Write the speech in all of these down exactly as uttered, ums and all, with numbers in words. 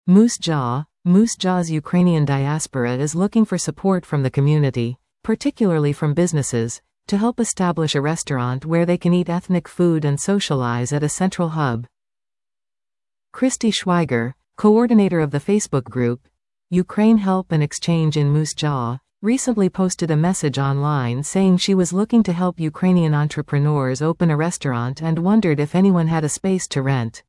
Moose Jaw. Moose Jaw's Ukrainian diaspora is looking for support from the community, particularly from businesses, to help establish a restaurant where they can eat ethnic food and socialize at a central hub. Christy Schweiger, coordinator of the Facebook group, Ukraine Help and Exchange in Moose Jaw, recently posted a message online saying she was looking to help Ukrainian entrepreneurs open a restaurant and wondered if anyone had a space to rent.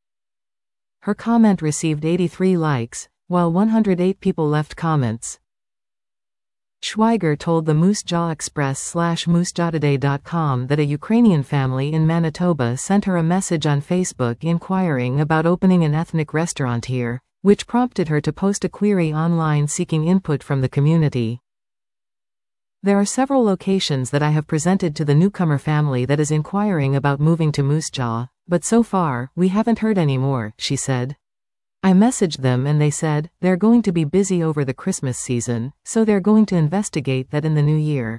Her comment received eighty-three likes, while one hundred eight people left comments. Schweiger told the Moose Jaw Express slash moosejawtoday dot com that a Ukrainian family in Manitoba sent her a message on Facebook inquiring about opening an ethnic restaurant here, which prompted her to post a query online seeking input from the community. There are several locations that I have presented to the newcomer family that is inquiring about moving to Moose Jaw, but so far, we haven't heard any more, she said. I messaged them and they said, they're going to be busy over the Christmas season, so they're going to investigate that in the new year.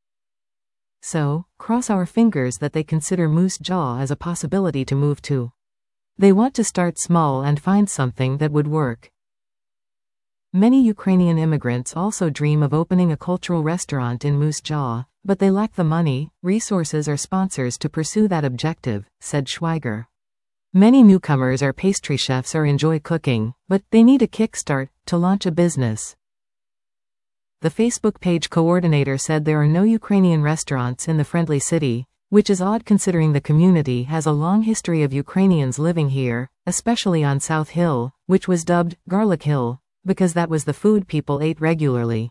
So, cross our fingers that they consider Moose Jaw as a possibility to move to. They want to start small and find something that would work. Many Ukrainian immigrants also dream of opening a cultural restaurant in Moose Jaw, but they lack the money, resources or sponsors to pursue that objective, said Schweiger. Many newcomers are pastry chefs or enjoy cooking, but they need a kickstart to launch a business. The Facebook page coordinator said there are no Ukrainian restaurants in the friendly city, which is odd considering the community has a long history of Ukrainians living here, especially on South Hill, which was dubbed Garlic Hill, because that was the food people ate regularly.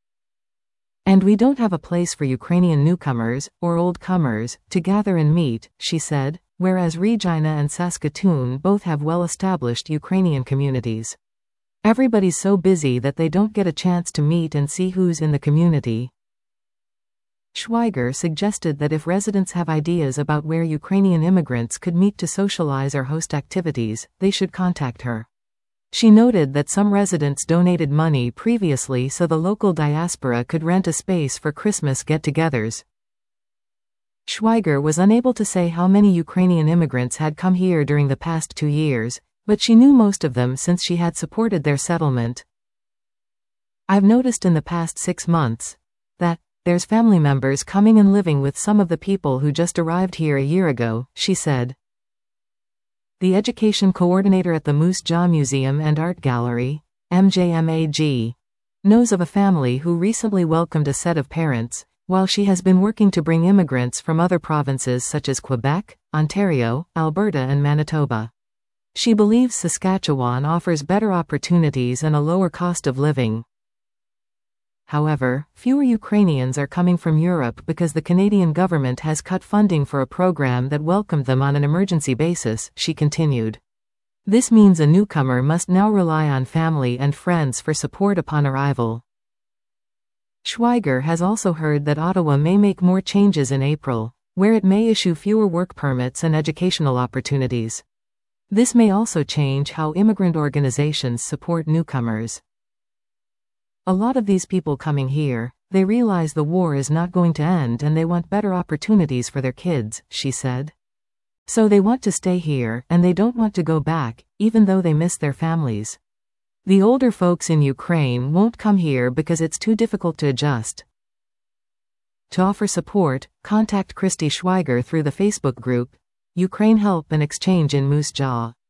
And we don't have a place for Ukrainian newcomers, or old comers, to gather and meet, she said, whereas Regina and Saskatoon both have well-established Ukrainian communities. Everybody's so busy that they don't get a chance to meet and see who's in the community. Schweiger suggested that if residents have ideas about where Ukrainian immigrants could meet to socialize or host activities, they should contact her. She noted that some residents donated money previously so the local diaspora could rent a space for Christmas get-togethers. Schweiger was unable to say how many Ukrainian immigrants had come here during the past two years, but she knew most of them since she had supported their settlement. I've noticed in the past six months that there's family members coming and living with some of the people who just arrived here a year ago, she said. The education coordinator at the Moose Jaw Museum and Art Gallery, M J M A G, knows of a family who recently welcomed a set of parents, while she has been working to bring immigrants from other provinces such as Quebec, Ontario, Alberta and Manitoba. She believes Saskatchewan offers better opportunities and a lower cost of living. However, fewer Ukrainians are coming from Europe because the Canadian government has cut funding for a program that welcomed them on an emergency basis, she continued. This means a newcomer must now rely on family and friends for support upon arrival. Schweiger has also heard that Ottawa may make more changes in April, where it may issue fewer work permits and educational opportunities. This may also change how immigrant organizations support newcomers. A lot of these people coming here, they realize the war is not going to end and they want better opportunities for their kids, she said. So they want to stay here and they don't want to go back, even though they miss their families. The older folks in Ukraine won't come here because it's too difficult to adjust. To offer support, contact Christy Schweiger through the Facebook group, Ukraine Help and Exchange in Moose Jaw.